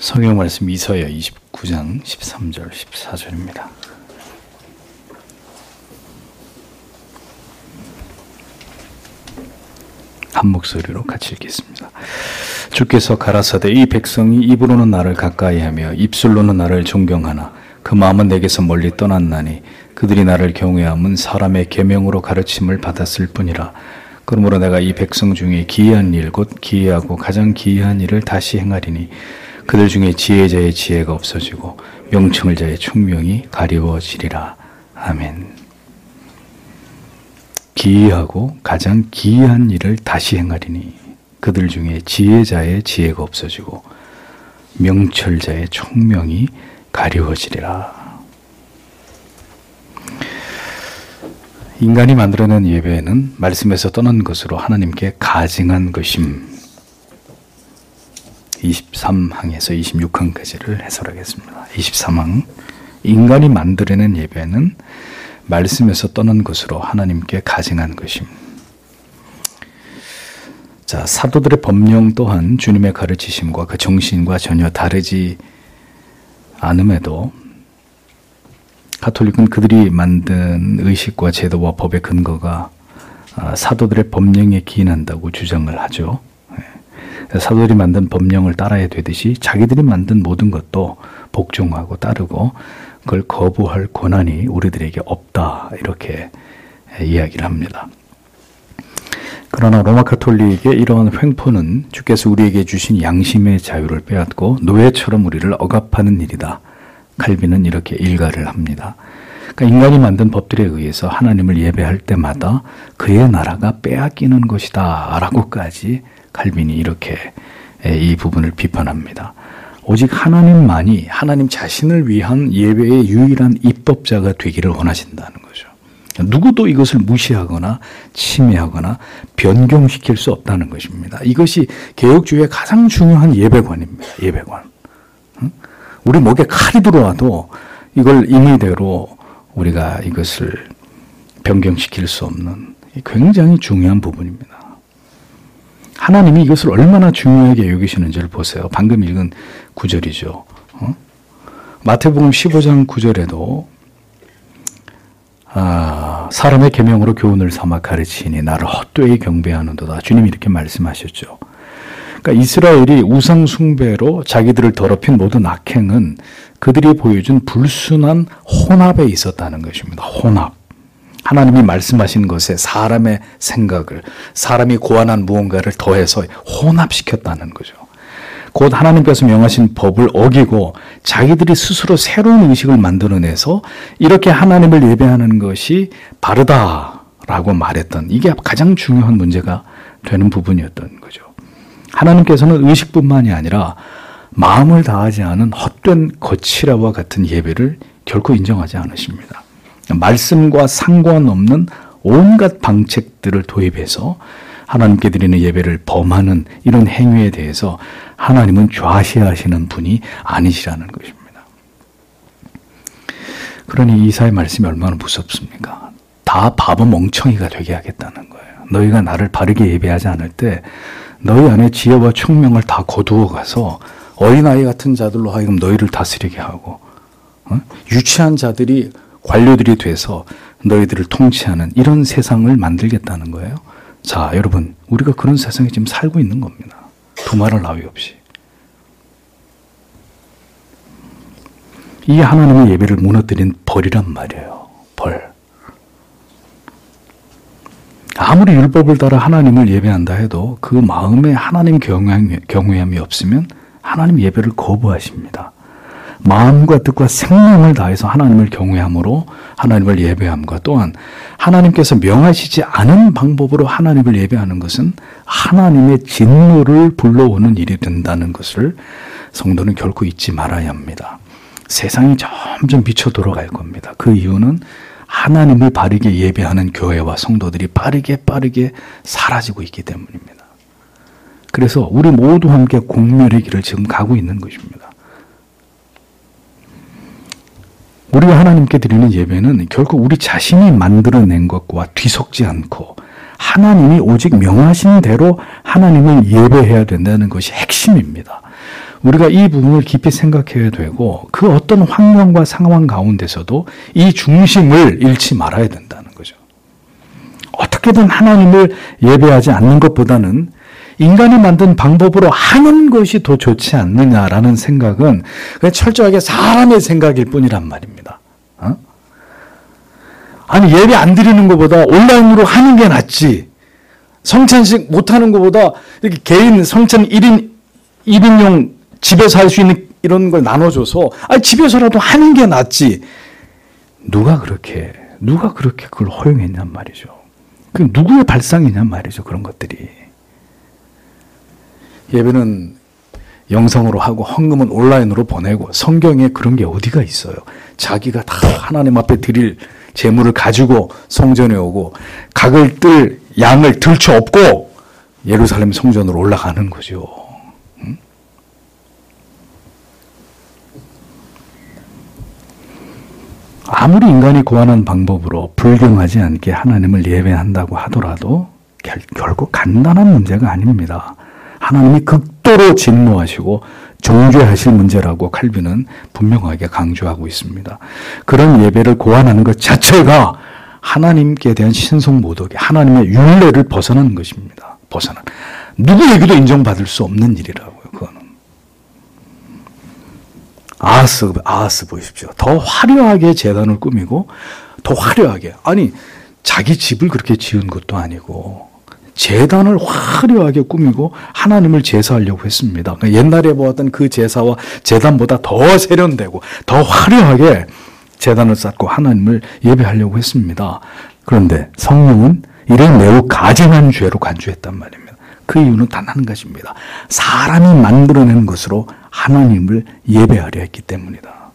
성경 말씀 이사야 29장 13절 14절입니다. 한 목소리로 같이 읽겠습니다. 주께서 가라사대 이 백성이 입으로는 나를 가까이하며 입술로는 나를 존경하나 그 마음은 내게서 멀리 떠났나니 그들이 나를 경외함은 사람의 계명으로 가르침을 받았을 뿐이라. 그러므로 내가 이 백성 중에 기이한 일 곧 기이하고 가장 기이한 일을 다시 행하리니 그들 중에 지혜자의 지혜가 없어지고 명철 자의 총명이 가리워지리라. 아멘. 기이하고 가장 기이한 일을 다시 행하리니 그들 중에 지혜자의 지혜가 없어지고 명철자의 총명이 가리워지리라. 인간이 만들어낸 예배는 말씀에서 떠난 것으로 하나님께 가증한 것임. 23항에서 26항까지를 해설하겠습니다. 23항, 인간이 만들어낸 예배는 말씀에서 떠난 것으로 하나님께 가증한 것임. 자, 사도들의 법령 또한 주님의 가르치심과 그 정신과 전혀 다르지 않음에도 가톨릭은 그들이 만든 의식과 제도와 법의 근거가 사도들의 법령에 기인한다고 주장을 하죠. 사도들이 만든 법령을 따라야 되듯이 자기들이 만든 모든 것도 복종하고 따르고 그걸 거부할 권한이 우리들에게 없다, 이렇게 이야기를 합니다. 그러나 로마 가톨릭의 이러한 횡포는 주께서 우리에게 주신 양심의 자유를 빼앗고 노예처럼 우리를 억압하는 일이다. 칼빈은 이렇게 일가를 합니다. 그러니까 인간이 만든 법들에 의해서 하나님을 예배할 때마다 그의 나라가 빼앗기는 것이다 라고까지 칼빈이 이렇게 이 부분을 비판합니다. 오직 하나님만이 하나님 자신을 위한 예배의 유일한 입법자가 되기를 원하신다는 거죠. 누구도 이것을 무시하거나 침해하거나 변경시킬 수 없다는 것입니다. 이것이 개혁주의의 가장 중요한 예배관입니다. 예배관. 우리 목에 칼이 들어와도 이걸 임의대로 우리가 이것을 변경시킬 수 없는 굉장히 중요한 부분입니다. 하나님이 이것을 얼마나 중요하게 여기시는지를 보세요. 방금 읽은 구절이죠. 마태복음 15장 9절에도 사람의 계명으로 교훈을 삼아 가르치니 나를 헛되이 경배하는도다. 주님이 이렇게 말씀하셨죠. 그러니까 이스라엘이 우상 숭배로 자기들을 더럽힌 모든 악행은 그들이 보여준 불순한 혼합에 있었다는 것입니다. 혼합. 하나님이 말씀하신 것에 사람의 생각을, 사람이 고안한 무언가를 더해서 혼합시켰다는 거죠. 곧 하나님께서 명하신 법을 어기고 자기들이 스스로 새로운 의식을 만들어내서 이렇게 하나님을 예배하는 것이 바르다라고 말했던, 이게 가장 중요한 문제가 되는 부분이었던 거죠. 하나님께서는 의식뿐만이 아니라 마음을 다하지 않은 헛된 거칠애와 같은 예배를 결코 인정하지 않으십니다. 말씀과 상관없는 온갖 방책들을 도입해서 하나님께 드리는 예배를 범하는 이런 행위에 대해서 하나님은 좌시하시는 분이 아니시라는 것입니다. 그러니 이사의 말씀이 얼마나 무섭습니까? 다 바보 멍청이가 되게 하겠다는 거예요. 너희가 나를 바르게 예배하지 않을 때 너희 안에 지혜와 총명을 다 거두어 가서 어린아이 같은 자들로 하여금 너희를 다스리게 하고 유치한 자들이 관료들이 돼서 너희들을 통치하는 이런 세상을 만들겠다는 거예요. 자, 여러분, 우리가 그런 세상에 지금 살고 있는 겁니다. 두말할 나위 없이. 이 하나님의 예배를 무너뜨린 벌이란 말이에요. 벌. 아무리 율법을 따라 하나님을 예배한다 해도 그 마음에 하나님 경외함이 없으면 하나님 예배를 거부하십니다. 마음과 뜻과 생명을 다해서 하나님을 경외함으로 하나님을 예배함과 또한 하나님께서 명하시지 않은 방법으로 하나님을 예배하는 것은 하나님의 진노를 불러오는 일이 된다는 것을 성도는 결코 잊지 말아야 합니다. 세상이 점점 미쳐 돌아갈 겁니다. 그 이유는 하나님을 바르게 예배하는 교회와 성도들이 빠르게 사라지고 있기 때문입니다. 그래서 우리 모두 함께 공멸의 길을 지금 가고 있는 것입니다. 우리가 하나님께 드리는 예배는 결코 우리 자신이 만들어낸 것과 뒤섞지 않고 하나님이 오직 명하신 대로 하나님을 예배해야 된다는 것이 핵심입니다. 우리가 이 부분을 깊이 생각해야 되고 그 어떤 환경과 상황 가운데서도 이 중심을 잃지 말아야 된다는 거죠. 어떻게든 하나님을 예배하지 않는 것보다는 인간이 만든 방법으로 하는 것이 더 좋지 않느냐라는 생각은 그냥 철저하게 사람의 생각일 뿐이란 말입니다. 아니 예배 안 드리는 것보다 온라인으로 하는 게 낫지. 성찬식 못하는 것보다 이렇게 개인 성찬 1인용 집에서 할 수 있는 이런 걸 나눠줘서 집에서라도 하는 게 낫지. 누가 그렇게 그걸 허용했냔 말이죠. 그 누구의 발상이냔 말이죠. 그런 것들이. 예배는 영상으로 하고 헌금은 온라인으로 보내고 성경에 그런 게 어디가 있어요. 자기가 다 하나님 앞에 드릴 재물을 가지고 성전에 오고 각을 뜰 양을 들쳐 업고 예루살렘 성전으로 올라가는 거죠. 아무리 인간이 고안한 방법으로 불경하지 않게 하나님을 예배한다고 하더라도 결국 간단한 문제가 아닙니다. 하나님이 극도로 진노하시고 정죄하실 문제라고 칼빈은 분명하게 강조하고 있습니다. 그런 예배를 고안하는 것 자체가 하나님께 대한 신성모독이 하나님의 율례를 벗어나는 것입니다. 누구에게도 인정받을 수 없는 일이라고요. 그거는. 아하스 보십시오. 더 화려하게 제단을 꾸미고 더 화려하게 아니 자기 집을 그렇게 지은 것도 아니고 제단을 화려하게 꾸미고 하나님을 제사하려고 했습니다. 그러니까 옛날에 보았던 그 제사와 제단보다 더 세련되고 더 화려하게 제단을 쌓고 하나님을 예배하려고 했습니다. 그런데 성령은 이를 매우 가증한 죄로 간주했단 말입니다. 그 이유는 단 한 가지입니다. 사람이 만들어낸 것으로 하나님을 예배하려 했기 때문이다.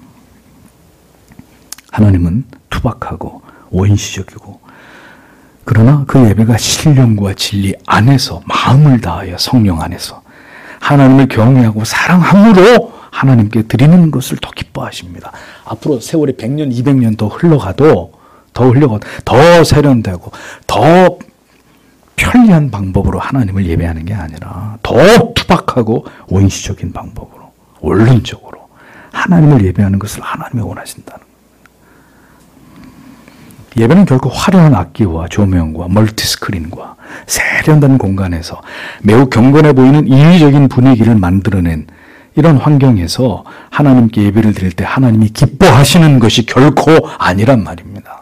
하나님은 투박하고 원시적이고 그러나 그 예배가 신령과 진리 안에서 마음을 다하여 성령 안에서 하나님을 경외하고 사랑함으로 하나님께 드리는 것을 더 기뻐하십니다. 앞으로 세월이 100년, 200년 더 흘러가도 더 세련되고 더 편리한 방법으로 하나님을 예배하는 게 아니라 더 투박하고 원시적인 방법으로 원론적으로 하나님을 예배하는 것을 하나님이 원하신다는 거예요. 예배는 결국 화려한 악기와 조명과 멀티스크린과 세련된 공간에서 매우 경건해 보이는 인위적인 분위기를 만들어낸 이런 환경에서 하나님께 예배를 드릴 때 하나님이 기뻐하시는 것이 결코 아니란 말입니다.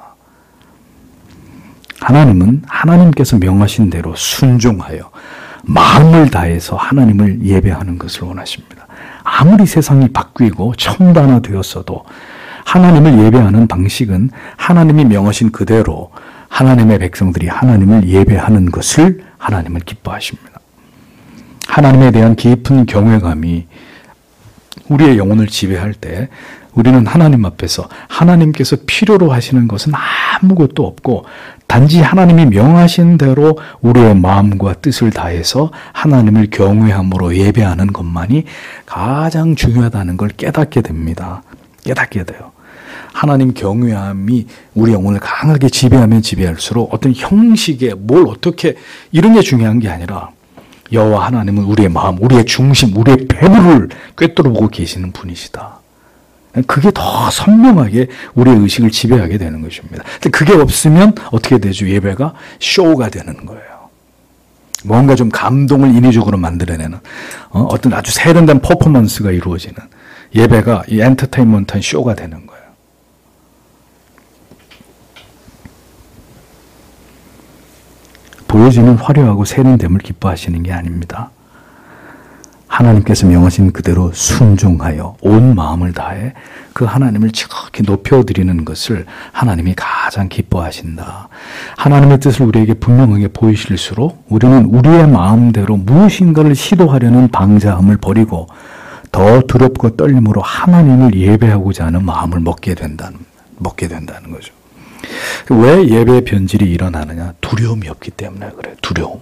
하나님은 하나님께서 명하신 대로 순종하여 마음을 다해서 하나님을 예배하는 것을 원하십니다. 아무리 세상이 바뀌고 첨단화되었어도 하나님을 예배하는 방식은 하나님이 명하신 그대로 하나님의 백성들이 하나님을 예배하는 것을 하나님을 기뻐하십니다. 하나님에 대한 깊은 경외감이 우리의 영혼을 지배할 때 우리는 하나님 앞에서 하나님께서 필요로 하시는 것은 아무것도 없고 단지 하나님이 명하신 대로 우리의 마음과 뜻을 다해서 하나님을 경외함으로 예배하는 것만이 가장 중요하다는 걸 깨닫게 됩니다. 깨닫게 돼요. 하나님 경외함이 우리 영혼을 강하게 지배하면 지배할수록 어떤 형식에 뭘 어떻게 이런 게 중요한 게 아니라 여호와 하나님은 우리의 마음, 우리의 중심, 우리의 배부를 꿰뚫어보고 계시는 분이시다. 그게 더 선명하게 우리의 의식을 지배하게 되는 것입니다. 그게 없으면 어떻게 되죠? 예배가 쇼가 되는 거예요. 뭔가 좀 감동을 인위적으로 만들어내는 어떤 아주 세련된 퍼포먼스가 이루어지는 예배가 이 엔터테인먼트한 쇼가 되는 거예요. 보여지는 화려하고 세련됨을 기뻐하시는 게 아닙니다. 하나님께서 명하신 그대로 순종하여 온 마음을 다해 그 하나님을 지극히 높여드리는 것을 하나님이 가장 기뻐하신다. 하나님의 뜻을 우리에게 분명하게 보이실수록 우리는 우리의 마음대로 무엇인가를 시도하려는 방자함을 버리고 더 두렵고 떨림으로 하나님을 예배하고자 하는 마음을 먹게 된다는 거죠. 왜 예배의 변질이 일어나느냐? 두려움이 없기 때문에 그래요. 두려움.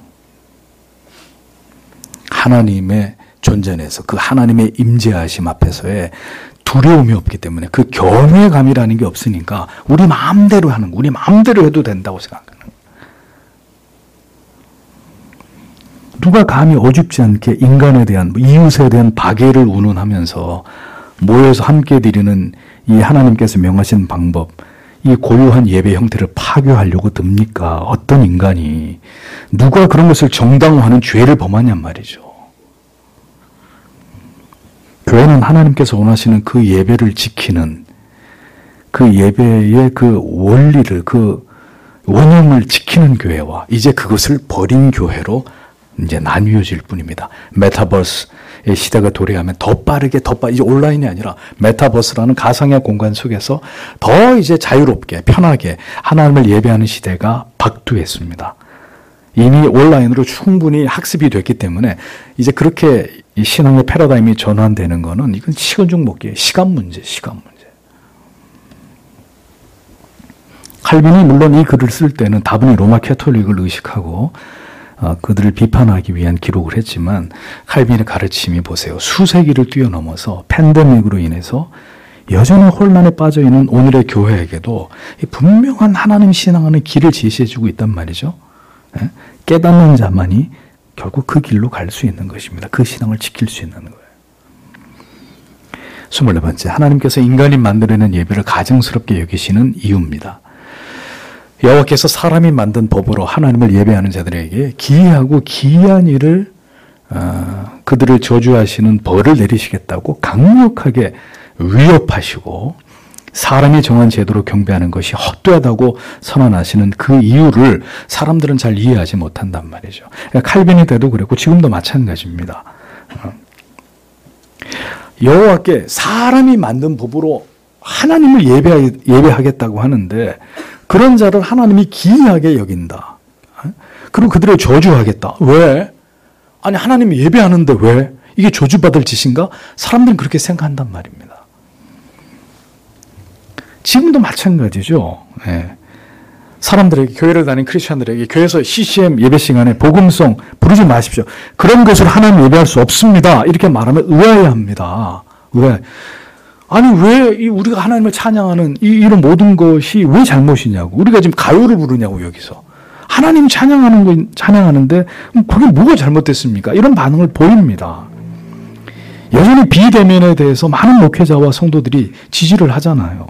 하나님의 존재 내에서 그 하나님의 임재하심 앞에서의 두려움이 없기 때문에 그 경외감이라는 게 없으니까 우리 마음대로 하는 거, 우리 마음대로 해도 된다고 생각하는 거예요. 누가 감히 어줍지 않게 인간에 대한, 이웃에 대한 박해를 운운하면서 모여서 함께 드리는 이 하나님께서 명하신 방법, 이 고유한 예배 형태를 파괴하려고 듭니까? 어떤 인간이, 누가 그런 것을 정당화하는 죄를 범하냔 말이죠. 교회는 하나님께서 원하시는 그 예배를 지키는, 그 예배의 그 원리를, 그 원형을 지키는 교회와 이제 그것을 버린 교회로 이제 나뉘어질 뿐입니다. 메타버스의 시대가 도래하면 더 빠르게 이제 온라인이 아니라 메타버스라는 가상의 공간 속에서 더 이제 자유롭게 편하게 하나님을 예배하는 시대가 박두했습니다. 이미 온라인으로 충분히 학습이 됐기 때문에 이제 그렇게 이 신앙의 패러다임이 전환되는 거는 이건 시간 먹기에 시간 문제. 칼빈이 물론 이 글을 쓸 때는 다분히 로마 캐톨릭을 의식하고 그들을 비판하기 위한 기록을 했지만 칼빈의 가르침이 보세요. 수세기를 뛰어넘어서 팬데믹으로 인해서 여전히 혼란에 빠져있는 오늘의 교회에게도 분명한 하나님 신앙하는 길을 제시해주고 있단 말이죠. 깨닫는 자만이 결국 그 길로 갈 수 있는 것입니다. 그 신앙을 지킬 수 있는 거예요. 24번째, 하나님께서 인간이 만들어낸 예배를 가증스럽게 여기시는 이유입니다. 여호와께서 사람이 만든 법으로 하나님을 예배하는 자들에게 기이하고 기이한 일을 그들을 저주하시는 벌을 내리시겠다고 강력하게 위협하시고 사람이 정한 제도로 경배하는 것이 헛되다고 선언하시는 그 이유를 사람들은 잘 이해하지 못한단 말이죠. 칼빈이 때도 그랬고 지금도 마찬가지입니다. 여호와께 사람이 만든 법으로 하나님을 예배하겠다고 하는데 그런 자를 하나님이 기이하게 여긴다. 그리고 그들을 저주하겠다. 왜? 아니 하나님이 예배하는데 왜? 이게 저주받을 짓인가? 사람들은 그렇게 생각한단 말입니다. 지금도 마찬가지죠. 사람들에게, 교회를 다니는 크리스천들에게 교회에서 CCM 예배 시간에 복음송 부르지 마십시오. 그런 것을 하나님 예배할 수 없습니다. 이렇게 말하면 의아해합니다. 왜? 아니 왜 우리가 하나님을 찬양하는 이런 모든 것이 왜 잘못이냐고. 우리가 지금 가요를 부르냐고 여기서. 하나님 찬양하는데 그게 뭐가 잘못됐습니까? 이런 반응을 보입니다. 여전히 비대면에 대해서 많은 목회자와 성도들이 지지를 하잖아요.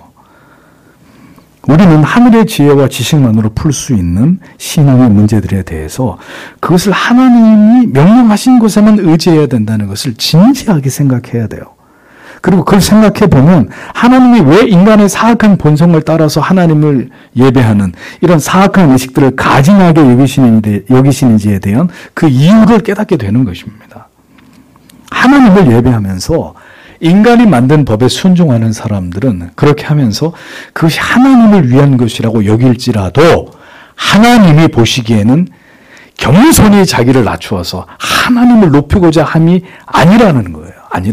우리는 하늘의 지혜와 지식만으로 풀 수 있는 신앙의 문제들에 대해서 그것을 하나님이 명령하신 것에만 의지해야 된다는 것을 진지하게 생각해야 돼요. 그리고 그걸 생각해 보면 하나님이 왜 인간의 사악한 본성을 따라서 하나님을 예배하는 이런 사악한 의식들을 가증하게 여기시는지에 대한 그 이유를 깨닫게 되는 것입니다. 하나님을 예배하면서 인간이 만든 법에 순종하는 사람들은 그렇게 하면서 그것이 하나님을 위한 것이라고 여길지라도 하나님이 보시기에는 겸손히 자기를 낮추어서 하나님을 높이고자 함이 아니라는 거예요.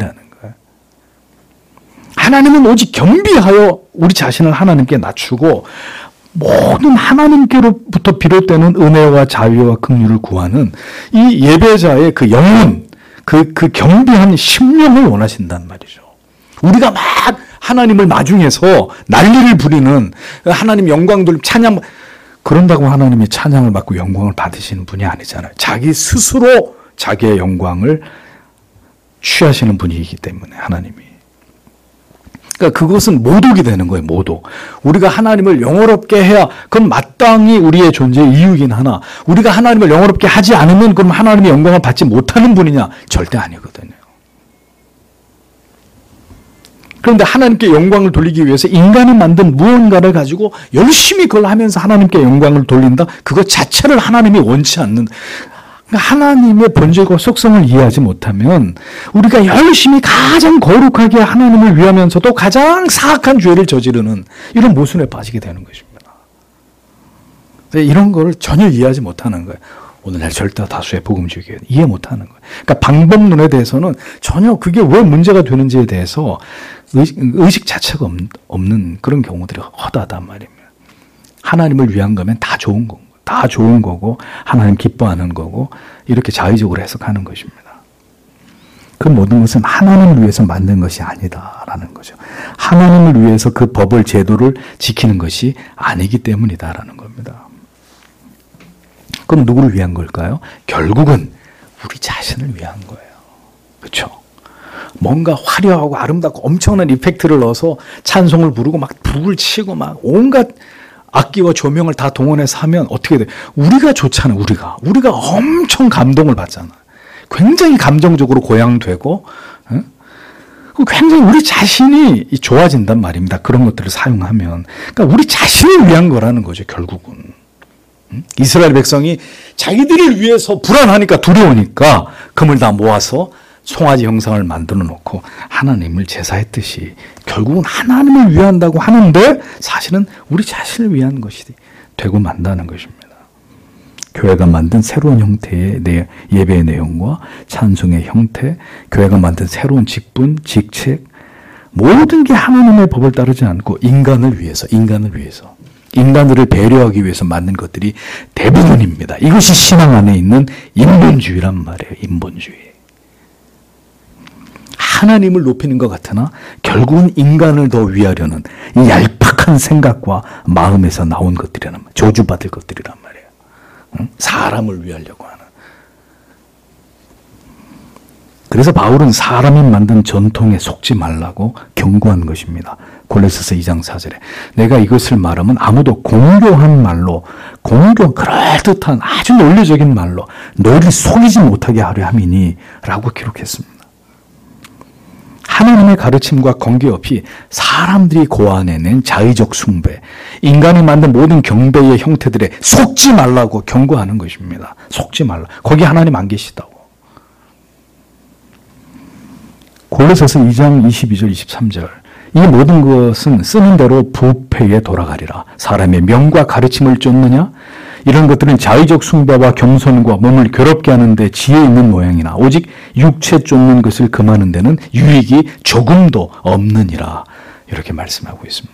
하나님은 오직 겸비하여 우리 자신을 하나님께 낮추고 모든 하나님께로부터 비롯되는 은혜와 자유와 긍휼을 구하는 이 예배자의 그 영혼, 그 겸비한 심령을 원하신단 말이죠. 우리가 막 하나님을 나중에서 난리를 부리는 하나님 영광 돌림 찬양, 그런다고 하나님이 찬양을 받고 영광을 받으시는 분이 아니잖아요. 자기 스스로 자기의 영광을 취하시는 분이기 때문에 하나님이. 그러니까 그것은 모독이 되는 거예요. 모독. 우리가 하나님을 영화롭게 해야 그건 마땅히 우리의 존재의 이유이긴 하나 우리가 하나님을 영화롭게 하지 않으면 그럼 하나님의 영광을 받지 못하는 분이냐? 절대 아니거든요. 그런데 하나님께 영광을 돌리기 위해서 인간이 만든 무언가를 가지고 열심히 그걸 하면서 하나님께 영광을 돌린다? 그것 자체를 하나님이 원치 않는, 하나님의 본질과 속성을 이해하지 못하면 우리가 열심히 가장 거룩하게 하나님을 위하면서도 가장 사악한 죄를 저지르는 이런 모순에 빠지게 되는 것입니다. 이런 걸 전혀 이해하지 못하는 거예요. 오늘날 절대 다수의 복음주의는 이해 못하는 거예요. 그러니까 방법론에 대해서는 전혀 그게 왜 문제가 되는지에 대해서 의식 자체가 없는 그런 경우들이 허다하단 말입니다. 하나님을 위한 거면 다 좋은 거고. 다 좋은 거고 하나님 기뻐하는 거고 이렇게 자의적으로 해석하는 것입니다. 그 모든 것은 하나님을 위해서 만든 것이 아니다라는 거죠. 하나님을 위해서 그 법을 제도를 지키는 것이 아니기 때문이다라는 겁니다. 그럼 누구를 위한 걸까요? 결국은 우리 자신을 위한 거예요. 그렇죠? 뭔가 화려하고 아름답고 엄청난 이펙트를 넣어서 찬송을 부르고 막 북을 치고 막 온갖 악기와 조명을 다 동원해서 하면 어떻게 돼? 우리가 좋잖아요. 우리가 엄청 감동을 받잖아. 굉장히 감정적으로 고양되고 굉장히 우리 자신이 좋아진단 말입니다. 그런 것들을 사용하면. 그러니까 우리 자신을 위한 거라는 거죠. 결국은. 이스라엘 백성이 자기들을 위해서 불안하니까 두려우니까 금을 다 모아서 송아지 형상을 만들어 놓고 하나님을 제사했듯이 결국은 하나님을 위한다고 하는데 사실은 우리 자신을 위한 것이 되고 만다는 것입니다. 교회가 만든 새로운 형태의 예배의 내용과 찬송의 형태, 교회가 만든 새로운 직분, 직책, 모든 게 하나님의 법을 따르지 않고 인간을 위해서 인간들을 배려하기 위해서 만든 것들이 대부분입니다. 이것이 신앙 안에 있는 인본주의란 말이에요. 인본주의. 하나님을 높이는 것 같으나 결국은 인간을 더 위하려는 이 얄팍한 생각과 마음에서 나온 것들이란 말이에요. 저주받을 것들이란 말이에요. 사람을 위하려고 하는. 그래서 바울은 사람이 만든 전통에 속지 말라고 경고한 것입니다. 골로새서 2장 4절에 내가 이것을 말하면 아무도 공교한 말로 그럴듯한 아주 논리적인 말로 너희를 속이지 못하게 하려 함이니 라고 기록했습니다. 하나님의 가르침과 관계없이 사람들이 고안해낸 자의적 숭배, 인간이 만든 모든 경배의 형태들에 속지 말라고 경고하는 것입니다. 속지 말라. 거기 하나님 안 계시다고. 골로새서 2장 22절 23절 이 모든 것은 쓰는 대로 부패에 돌아가리라. 사람의 명과 가르침을 쫓느냐? 이런 것들은 자의적 숭배와 겸손과 몸을 괴롭게 하는데 지혜 있는 모양이나 오직 육체 쫓는 것을 금하는 데는 유익이 조금도 없느니라. 이렇게 말씀하고 있습니다.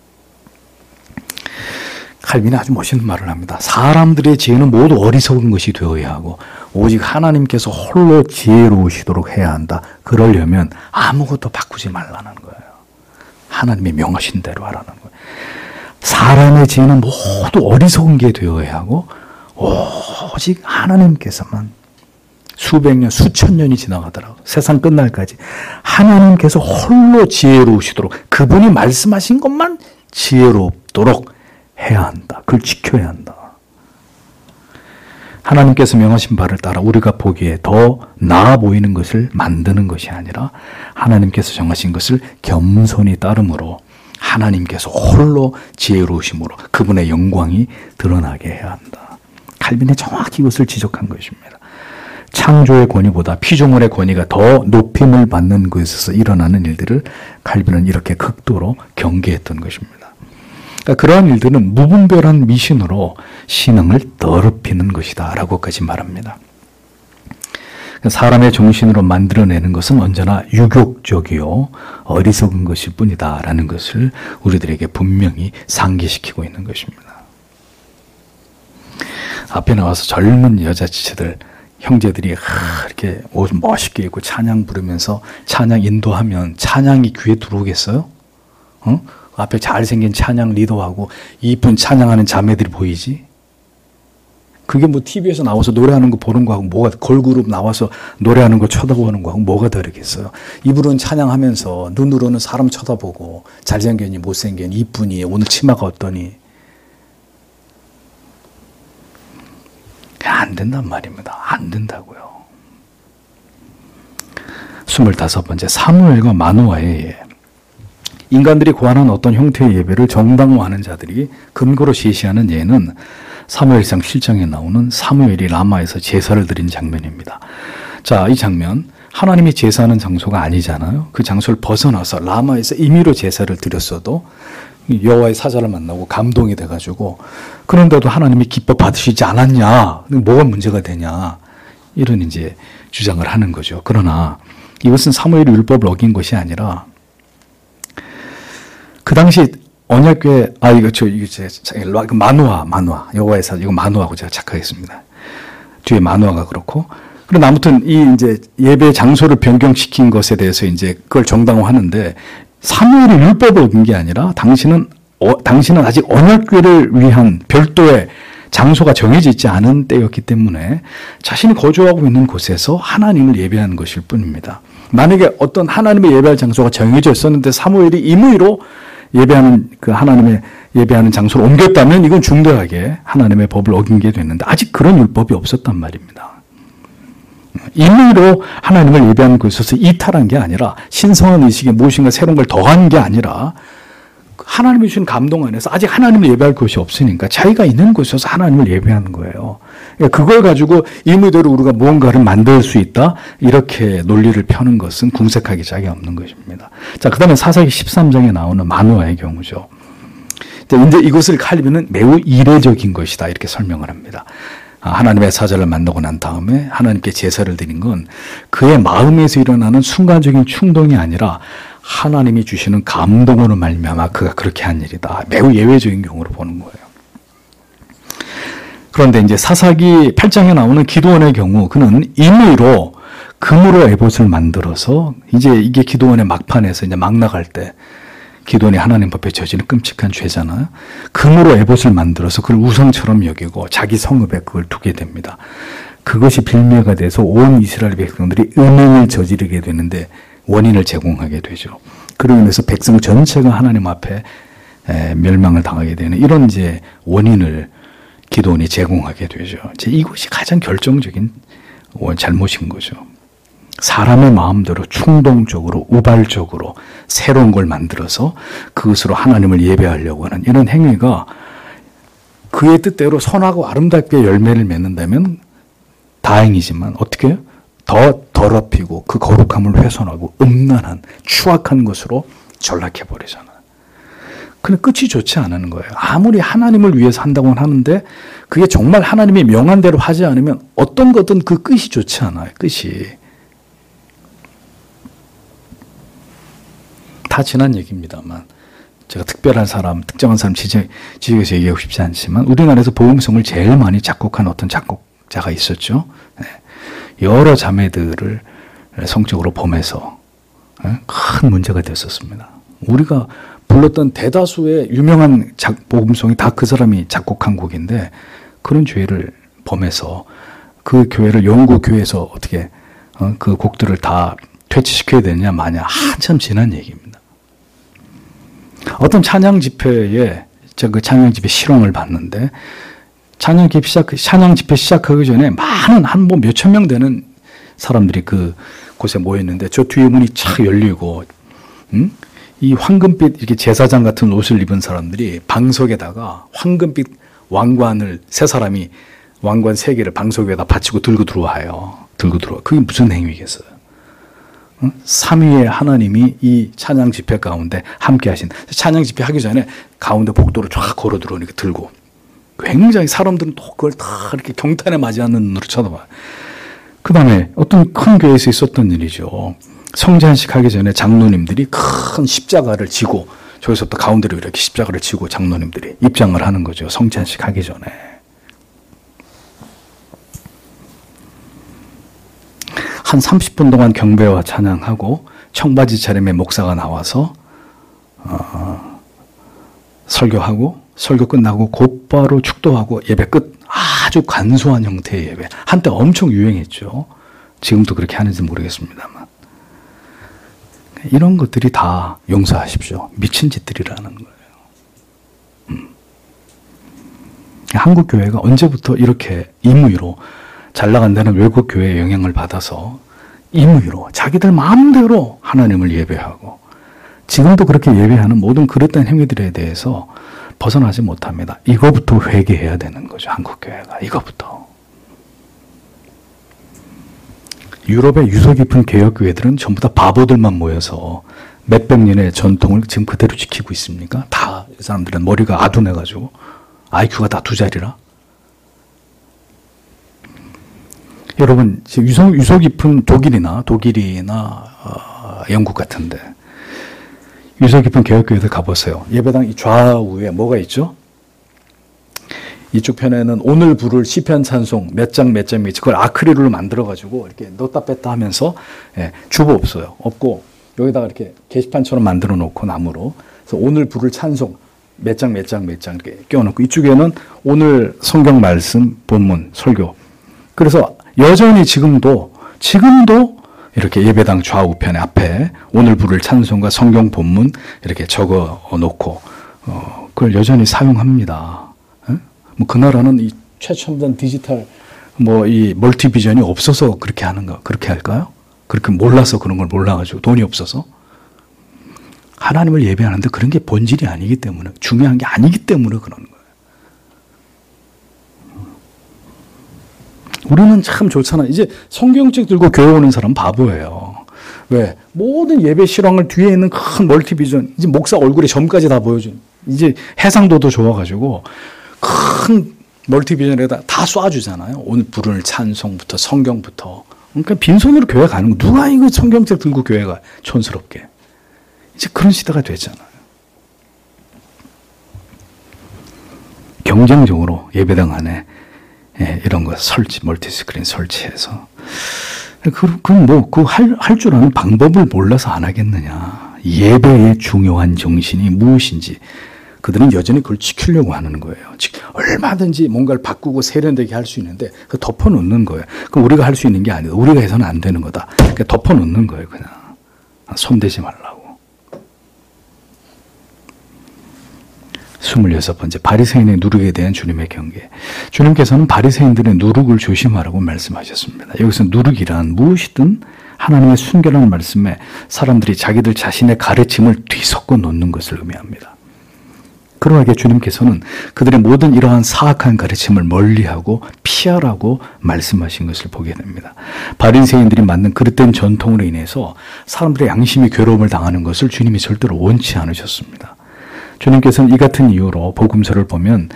칼빈이 아주 멋있는 말을 합니다. 사람들의 지혜는 모두 어리석은 것이 되어야 하고 오직 하나님께서 홀로 지혜로우시도록 해야 한다. 그러려면 아무것도 바꾸지 말라는 거예요. 하나님이 명하신 대로 하라는 거예요. 사람의 지혜는 모두 어리석은 게 되어야 하고 오직 하나님께서만 수백 년, 수천 년이 지나가더라고. 세상 끝날까지 하나님께서 홀로 지혜로우시도록 그분이 말씀하신 것만 지혜롭도록 해야 한다. 그걸 지켜야 한다. 하나님께서 명하신 바를 따라 우리가 보기에 더 나아 보이는 것을 만드는 것이 아니라 하나님께서 정하신 것을 겸손히 따름으로 하나님께서 홀로 지혜로우심으로 그분의 영광이 드러나게 해야 한다. 칼빈이 정확히 이것을 지적한 것입니다. 창조의 권위보다 피조물의 권위가 더 높임을 받는 것에서 일어나는 일들을 칼빈은 이렇게 극도로 경계했던 것입니다. 그러니까 그러한 일들은 무분별한 미신으로 신앙을 더럽히는 것이다 라고까지 말합니다. 사람의 정신으로 만들어내는 것은 언제나 유격적이요 어리석은 것일 뿐이다 라는 것을 우리들에게 분명히 상기시키고 있는 것입니다. 앞에 나와서 젊은 여자 지체들 형제들이 이렇게 옷 멋있게 입고 찬양 부르면서 찬양 인도하면 찬양이 귀에 들어오겠어요? 앞에 잘생긴 찬양 리더하고 이쁜 찬양하는 자매들이 보이지? 그게 뭐 TV에서 나와서 노래하는 거 보는 거하고 뭐가, 걸그룹 나와서 노래하는 거 쳐다보는 거하고 뭐가 다르겠어요? 입으로는 찬양하면서 눈으로는 사람 쳐다보고 잘생겼니 못생겼니 이쁘니 오늘 치마가 어떠니 안 된단 말입니다. 안 된다고요. 25번째 사무엘과 마노아의 예. 인간들이 고안한 어떤 형태의 예배를 정당화하는 자들이 근거로 제시하는 예는 사무엘상 7장에 나오는 사무엘이 라마에서 제사를 드린 장면입니다. 자, 이 장면 하나님이 제사하는 장소가 아니잖아요. 그 장소를 벗어나서 라마에서 임의로 제사를 드렸어도 여호와의 사자를 만나고 감동이 돼가지고 그런데도 하나님이 기뻐 받으시지 않았냐? 뭐가 문제가 되냐? 이런 이제 주장을 하는 거죠. 그러나 이것은 사무엘이 율법을 어긴 것이 아니라 그 당시 언약궤 마노아 여호와의 사자 이거 마노아고 제가 착각했습니다. 뒤에 마노아가 그렇고 그런데 아무튼 이 이제 예배 장소를 변경시킨 것에 대해서 이제 그걸 정당화하는데 사무엘이 율법을 어긴 게 아니라 당신은 아직 언약궤를 위한 별도의 장소가 정해져 있지 않은 때였기 때문에 자신이 거주하고 있는 곳에서 하나님을 예배하는 것일 뿐입니다. 만약에 어떤 하나님의 예배할 장소가 정해져 있었는데 사무엘이 임의로 예배하는 그 하나님의 예배하는 장소를 옮겼다면 이건 중대하게 하나님의 법을 어긴 게 됐는데 아직 그런 율법이 없었단 말입니다. 임의로 하나님을 예배하는 곳에서 이탈한 게 아니라 신성한 의식에 무엇인가 새로운 걸 더한 게 아니라 하나님이 주신 감동 안에서 아직 하나님을 예배할 곳이 없으니까 자기가 있는 곳에서 하나님을 예배하는 거예요. 그러니까 그걸 가지고 임의대로 우리가 무언가를 만들 수 있다 이렇게 논리를 펴는 것은 궁색하기 짝이 없는 것입니다. 자, 그 다음에 사사기 13장에 나오는 마노아의 경우죠. 이제 이것을 칼빈은 매우 이례적인 것이다 이렇게 설명을 합니다. 하나님의 사자를 만나고 난 다음에 하나님께 제사를 드린 건 그의 마음에서 일어나는 순간적인 충동이 아니라 하나님이 주시는 감동으로 말미암아 그가 그렇게 한 일이다. 매우 예외적인 경우로 보는 거예요. 그런데 이제 사사기 8장에 나오는 기드온의 경우 그는 임의로 금으로 에봇을 만들어서 이제 이게 기드온의 막판에서 이제 막 나갈 때 기드온이 하나님 앞에 저지른 끔찍한 죄잖아요. 금으로 에봇을 만들어서 그걸 우상처럼 여기고 자기 성읍에 그걸 두게 됩니다. 그것이 빌미가 돼서 온 이스라엘 백성들이 음행을 저지르게 되는데 원인을 제공하게 되죠. 그로 인해서 백성 전체가 하나님 앞에 멸망을 당하게 되는 이런 이제 원인을 기드온이 제공하게 되죠. 이것이 가장 결정적인 잘못인 거죠. 사람의 마음대로 충동적으로 우발적으로 새로운 걸 만들어서 그것으로 하나님을 예배하려고 하는 이런 행위가 그의 뜻대로 선하고 아름답게 열매를 맺는다면 다행이지만 어떻게 해요? 더 더럽히고 그 거룩함을 훼손하고 음란한 추악한 것으로 전락해버리잖아요. 근데 끝이 좋지 않은 거예요. 아무리 하나님을 위해서 한다고는 하는데 그게 정말 하나님이 명한 대로 하지 않으면 어떤 것든 그 끝이 좋지 않아요. 끝이. 다 지난 얘기입니다만 제가 특별한 사람, 특정한 사람 지적해서 얘기하고 싶지 않지만 우리나라에서 복음성을 제일 많이 작곡한 어떤 작곡자가 있었죠. 여러 자매들을 성적으로 범해서 큰 문제가 됐었습니다. 우리가 불렀던 대다수의 유명한 복음송이 다 그 사람이 작곡한 곡인데 그런 죄를 범해서 그 교회를 영구 교회에서 어떻게 그 곡들을 다 퇴치시켜야 되느냐 마냐 한참 지난 얘기입니다. 어떤 찬양 집회에 제가 그 찬양 집회 실황을 봤는데 찬양 집회 시작하기 전에 많은 한 번 몇천 명 되는 사람들이 그 곳에 모였는데 저 뒤에 문이 착 열리고 이 황금빛 이렇게 제사장 같은 옷을 입은 사람들이 방석에다가 황금빛 왕관을 세 사람이 왕관 세 개를 방석 위에다 받치고 들고 들어와요. 들고 들어와. 그게 무슨 행위겠어요? 삼위의 하나님이 이 찬양 집회 가운데 함께 하신 찬양 집회 하기 전에 가운데 복도로 쫙 걸어 들어오니까 들고 굉장히 사람들은 또 그걸 다 이렇게 경탄에 맞이하는 눈으로 쳐다봐요. 그 다음에 어떤 큰 교회에서 있었던 일이죠. 성찬식 하기 전에 장로님들이 큰 십자가를 지고 저기서부터 가운데로 이렇게 십자가를 지고 장로님들이 입장을 하는 거죠. 성찬식 하기 전에. 한 30분 동안 경배와 찬양하고 청바지 차림의 목사가 나와서 설교하고 설교 끝나고 곧바로 축도하고 예배 끝. 아주 간소한 형태의 예배. 한때 엄청 유행했죠. 지금도 그렇게 하는지 모르겠습니다만. 이런 것들이 다 용서하십시오. 미친 짓들이라는 거예요. 한국 교회가 언제부터 이렇게 임의로 잘 나간다는 외국 교회의 영향을 받아서 임의로 자기들 마음대로 하나님을 예배하고 지금도 그렇게 예배하는 모든 그릇된 행위들에 대해서 벗어나지 못합니다. 이거부터 회개해야 되는 거죠. 한국 교회가. 이거부터. 유럽의 유서 깊은 개혁교회들은 전부 다 바보들만 모여서 몇백 년의 전통을 지금 그대로 지키고 있습니까? 다 이 사람들은 머리가 아둔해가지고 IQ가 다 2자리라. 여러분 지금 유서 깊은 독일이나 영국 같은데 유서 깊은 개혁교회들 가보세요. 예배당 이 좌우에 뭐가 있죠? 이쪽 편에는 오늘 부를 시편 찬송 몇 장 몇 장이 있지. 그걸 아크릴로 만들어가지고 이렇게 넣었다 뺐다 하면서 주보 없어요. 없고 여기다가 이렇게 게시판처럼 만들어 놓고 나무로. 그래서 오늘 부를 찬송 몇 장 이렇게 끼워놓고 이쪽에는 오늘 성경 말씀, 본문, 설교. 그래서 여전히 지금도 이렇게 예배당 좌우편에 앞에 오늘 부를 찬송과 성경 본문 이렇게 적어 놓고 그걸 여전히 사용합니다. 뭐 그 나라는 이 최첨단 디지털 이 멀티비전이 없어서 그렇게 하는가? 그렇게 할까요? 그렇게 몰라서 그런 걸 몰라가지고 돈이 없어서? 하나님을 예배하는데 그런 게 본질이 아니기 때문에, 중요한 게 아니기 때문에 그러는 거예요. 우리는 참 좋잖아요. 이제 성경책 들고 교회 오는 사람 바보예요. 왜? 모든 예배 실황을 뒤에 있는 큰 멀티비전, 이제 목사 얼굴에 점까지 다 보여준, 이제 해상도도 좋아가지고 큰 멀티비전에다 다 쏴주잖아요. 오늘 부를 찬송부터 성경부터. 그러니까 빈손으로 교회 가는 거, 누가 이거 성경책 들고 교회 가, 촌스럽게. 이제 그런 시대가 됐잖아요. 경쟁적으로 예배당 안에 이런 거 멀티스크린 설치해서. 할 줄 아는 방법을 몰라서 안 하겠느냐. 예배의 중요한 정신이 무엇인지. 그들은 여전히 그걸 지키려고 하는 거예요. 얼마든지 뭔가를 바꾸고 세련되게 할 수 있는데, 그 덮어놓는 거예요. 그럼 우리가 할 수 있는 게 아니다. 우리가 해서는 안 되는 거다. 그러니까 덮어놓는 거예요, 그냥. 손대지 말라고. 26번째, 바리새인의 누룩에 대한 주님의 경계. 주님께서는 바리새인들의 누룩을 조심하라고 말씀하셨습니다. 여기서 누룩이란 무엇이든 하나님의 순결한 말씀에 사람들이 자기들 자신의 가르침을 뒤섞어 놓는 것을 의미합니다. 그러하게 주님께서는 그들의 모든 이러한 사악한 가르침을 멀리하고 피하라고 말씀하신 것을 보게 됩니다. 바리새인들이 만든 그릇된 전통으로 인해서 사람들의 양심이 괴로움을 당하는 것을 주님이 절대로 원치 않으셨습니다. 주님께서는 이 같은 이유로 복음서를 보면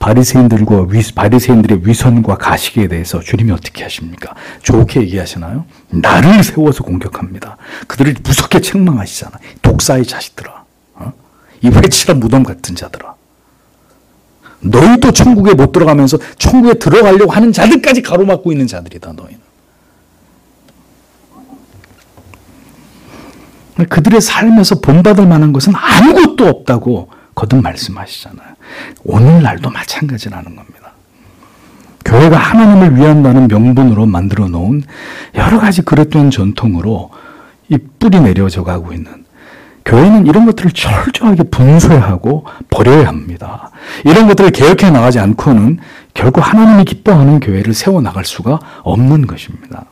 바리새인들의 위선과 가식에 대해서 주님이 어떻게 하십니까? 좋게 얘기하시나요? 나를 세워서 공격합니다. 그들을 무섭게 책망하시잖아요. 독사의 자식들아. 이 회칠한 무덤 같은 자들아. 너희도 천국에 못 들어가면서 천국에 들어가려고 하는 자들까지 가로막고 있는 자들이다, 너희는. 그들의 삶에서 본받을 만한 것은 아무것도 없다고 거듭 말씀하시잖아요. 오늘날도 마찬가지라는 겁니다. 교회가 하나님을 위한다는 명분으로 만들어 놓은 여러 가지 그릇된 전통으로 이 뿌리 내려져 가고 있는, 교회는 이런 것들을 철저하게 분쇄하고 버려야 합니다. 이런 것들을 개혁해 나가지 않고는 결코 하나님이 기뻐하는 교회를 세워나갈 수가 없는 것입니다.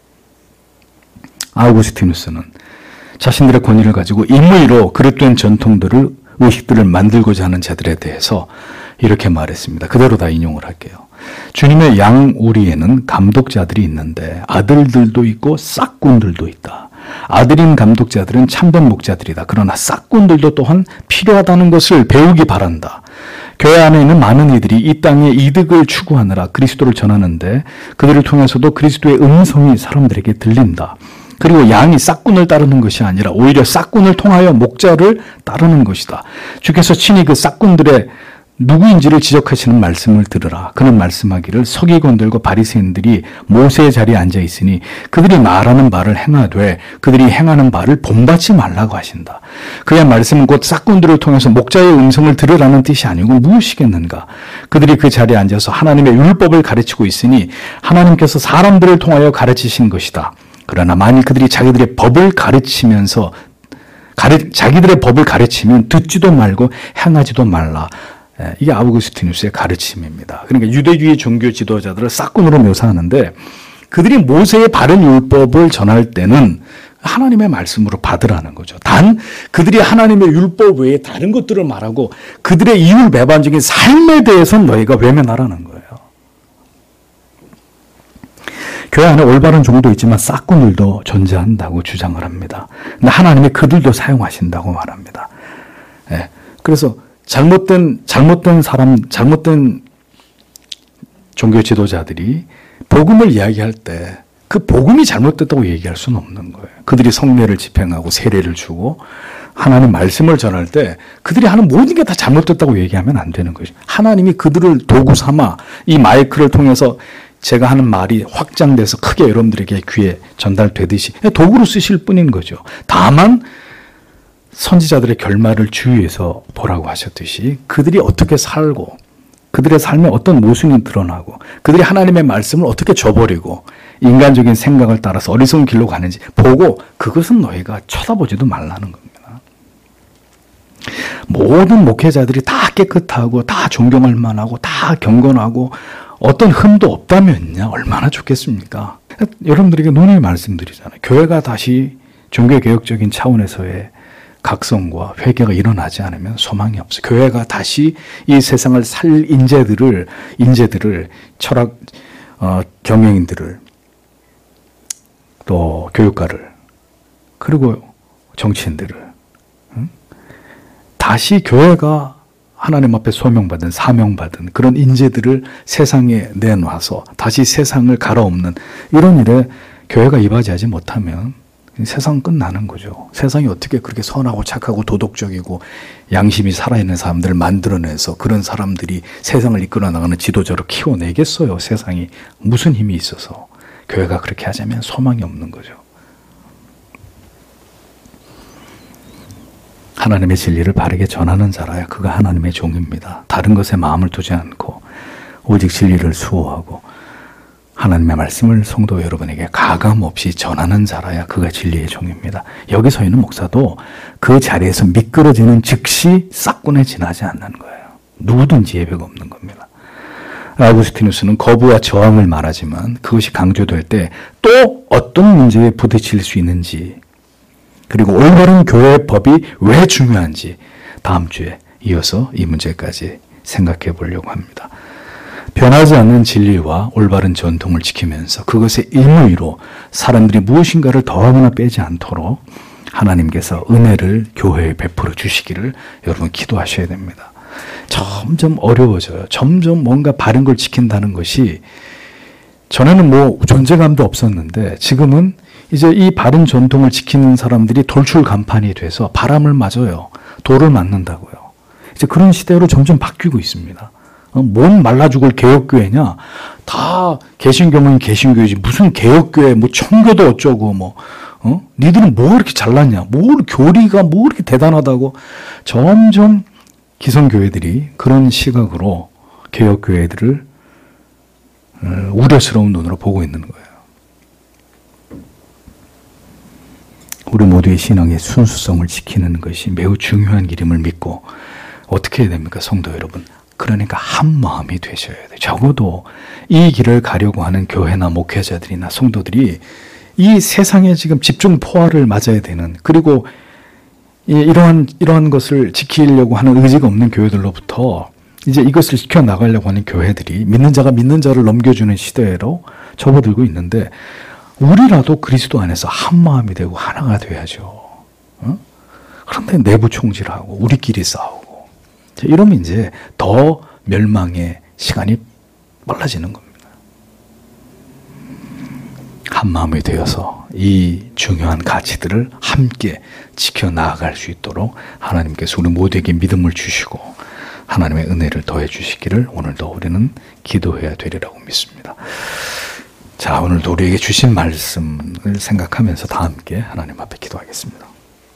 아우구스티누스는 자신들의 권위를 가지고 임의로 그릇된 전통들을, 의식들을 만들고자 하는 자들에 대해서 이렇게 말했습니다. 그대로 다 인용을 할게요. 주님의 양우리에는 감독자들이 있는데 아들들도 있고 싹군들도 있다. 아들인 감독자들은 참된 목자들이다. 그러나 싹군들도 또한 필요하다는 것을 배우기 바란다. 교회 안에 있는 많은 이들이 이 땅의 이득을 추구하느라 그리스도를 전하는데 그들을 통해서도 그리스도의 음성이 사람들에게 들린다. 그리고 양이 싹군을 따르는 것이 아니라 오히려 싹군을 통하여 목자를 따르는 것이다. 주께서 친히 그 싹군들의 누구인지를 지적하시는 말씀을 들으라. 그는 말씀하기를 서기관들과 바리새인들이 모세의 자리에 앉아 있으니 그들이 말하는 바를 행하되 그들이 행하는 바를 본받지 말라고 하신다. 그의 말씀은 곧 싹군들을 통해서 목자의 음성을 들으라는 뜻이 아니고 무엇이겠는가. 그들이 그 자리에 앉아서 하나님의 율법을 가르치고 있으니 하나님께서 사람들을 통하여 가르치신 것이다. 그러나 만일 그들이 자기들의 법을 가르치면 듣지도 말고 행하지도 말라. 이게 아우구스티누스의 가르침입니다. 그러니까 유대주의 종교 지도자들을 싹군으로 묘사하는데 그들이 모세의 바른 율법을 전할 때는 하나님의 말씀으로 받으라는 거죠. 단 그들이 하나님의 율법 외에 다른 것들을 말하고 그들의 이율배반적인 삶에 대해서는 너희가 외면하라는 거예요. 교회 안에 올바른 종도 있지만 싹군들도 존재한다고 주장을 합니다. 근데 하나님이 그들도 사용하신다고 말합니다. 네. 그래서 잘못된 종교 지도자들이 복음을 이야기할 때 그 복음이 잘못됐다고 얘기할 수는 없는 거예요. 그들이 성례를 집행하고 세례를 주고 하나님 말씀을 전할 때 그들이 하는 모든 게 다 잘못됐다고 얘기하면 안 되는 거죠. 하나님이 그들을 도구 삼아 이 마이크를 통해서 제가 하는 말이 확장돼서 크게 여러분들에게 귀에 전달되듯이 도구로 쓰실 뿐인 거죠. 다만 선지자들의 결말을 주위에서 보라고 하셨듯이 그들이 어떻게 살고 그들의 삶에 어떤 모순이 드러나고 그들이 하나님의 말씀을 어떻게 저버리고 인간적인 생각을 따라서 어리석은 길로 가는지 보고 그것은 너희가 쳐다보지도 말라는 겁니다. 모든 목회자들이 다 깨끗하고 다 존경할 만하고 다 경건하고 어떤 흠도 없다면요 얼마나 좋겠습니까? 여러분들에게 논의 말씀드리잖아요. 교회가 다시 종교개혁적인 차원에서의 각성과 회개가 일어나지 않으면 소망이 없어요. 교회가 다시 이 세상을 살 인재들을 철학 경영인들을 또 교육가를 그리고 정치인들을 다시 교회가 하나님 앞에 소명받은 사명받은 그런 인재들을 세상에 내놔서 다시 세상을 갈아엎는 이런 일에 교회가 이바지하지 못하면 세상은 끝나는 거죠. 세상이 어떻게 그렇게 선하고 착하고 도덕적이고 양심이 살아있는 사람들을 만들어내서 그런 사람들이 세상을 이끌어 나가는 지도자로 키워내겠어요. 세상이 무슨 힘이 있어서. 교회가 그렇게 하자면 소망이 없는 거죠. 하나님의 진리를 바르게 전하는 자라야 그가 하나님의 종입니다. 다른 것에 마음을 두지 않고 오직 진리를 수호하고 하나님의 말씀을 성도 여러분에게 가감 없이 전하는 자라야 그가 진리의 종입니다. 여기 서 있는 목사도 그 자리에서 미끄러지는 즉시 싹군에 지나지 않는 거예요. 누구든지 예배가 없는 겁니다. 아우구스티누스는 거부와 저항을 말하지만 그것이 강조될 때 또 어떤 문제에 부딪힐 수 있는지 그리고 올바른 교회의 법이 왜 중요한지 다음 주에 이어서 이 문제까지 생각해 보려고 합니다. 변하지 않는 진리와 올바른 전통을 지키면서 그것의 임의로 사람들이 무엇인가를 더하거나 빼지 않도록 하나님께서 은혜를 교회에 베풀어 주시기를 여러분 기도하셔야 됩니다. 점점 어려워져요. 점점 뭔가 바른 걸 지킨다는 것이 전에는 뭐 존재감도 없었는데 지금은 이제 이 바른 전통을 지키는 사람들이 돌출간판이 돼서 바람을 맞아요. 돌을 맞는다고요. 이제 그런 시대로 점점 바뀌고 있습니다. 뭔 말라 죽을 개혁교회냐? 다 개신교면 개신교회지. 무슨 개혁교회, 뭐 청교도 어쩌고, 니들은 뭐 이렇게 잘났냐? 뭐 교리가 뭐 이렇게 대단하다고. 점점 기성교회들이 그런 시각으로 개혁교회들을 우려스러운 눈으로 보고 있는 거예요. 우리 모두의 신앙의 순수성을 지키는 것이 매우 중요한 길임을 믿고 어떻게 해야 됩니까, 성도 여러분? 그러니까 한 마음이 되셔야 돼요. 적어도 이 길을 가려고 하는 교회나 목회자들이나 성도들이 이 세상에 지금 집중 포화를 맞아야 되는 그리고 이러한 것을 지키려고 하는 의지가 없는 교회들로부터 이제 이것을 지켜나가려고 하는 교회들이 믿는 자가 믿는 자를 넘겨주는 시대로 접어들고 있는데 우리라도 그리스도 안에서 한 마음이 되고 하나가 돼야죠. 그런데 내부 총질하고 우리끼리 싸우고 이러면 이제 더 멸망의 시간이 빨라지는 겁니다. 한 마음이 되어서 이 중요한 가치들을 함께 지켜나갈 수 있도록 하나님께서 우리 모두에게 믿음을 주시고 하나님의 은혜를 더해 주시기를 오늘도 우리는 기도해야 되리라고 믿습니다. 자, 오늘도 우리에게 주신 말씀을 생각하면서 다 함께 하나님 앞에 기도하겠습니다.